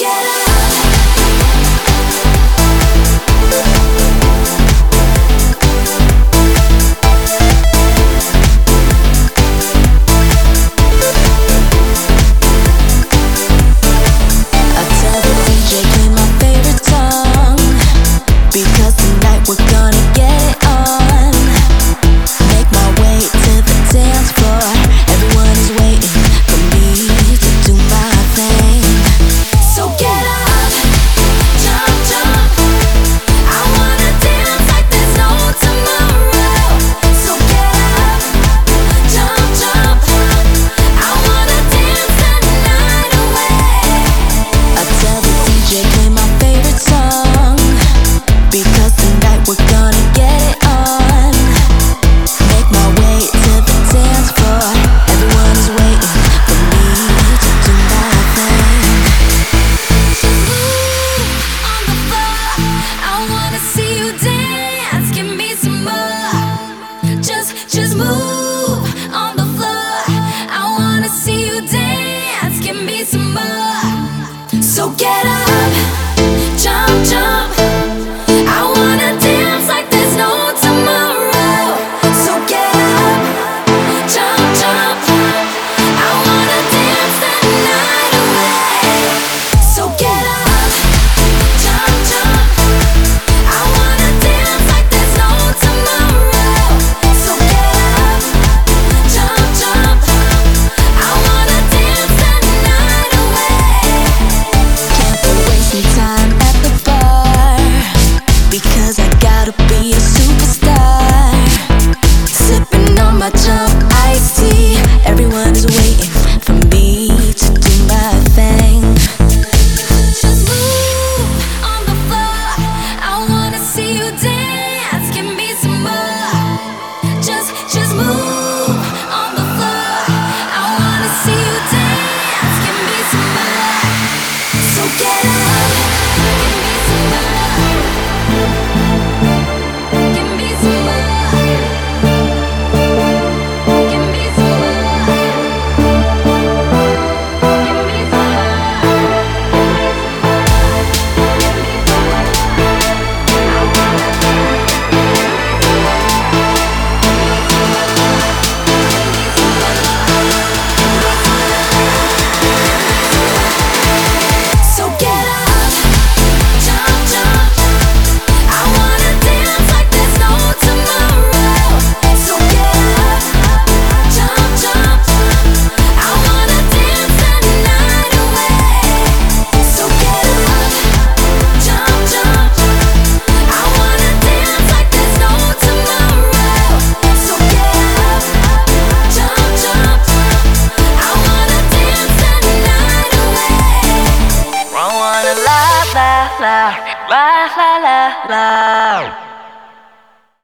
get up. Just move on the floor. I wanna see you dance. Give me some more. So get up, jump, jump. I wanna dance like there's no tomorrow. So get up, jump, jump. I wanna dance the night away. So get up, jump, jump. I wanna dance like there's no tomorrow. So get up, jump, jump. I wanna dance the night away. Can't be wasting time at the bar, because I gotta be a superstar. Sipping on my jump iced tea. Everyone is waiting for me to do my thing. Just move on the floor. I wanna see you dance. Give me some more. Just move on the floor. I wanna see you dance. Give me some more. So get up. Give me some more. Give me some more. Give me some more. Give me some So get up, jump, jump. I wanna dance like there's no tomorrow. So get up, jump, jump. I wanna dance the night away. So get up, jump, jump. I wanna dance like there's no tomorrow. So get up, jump, jump. I wanna dance the night away. I wanna la la la la la la la.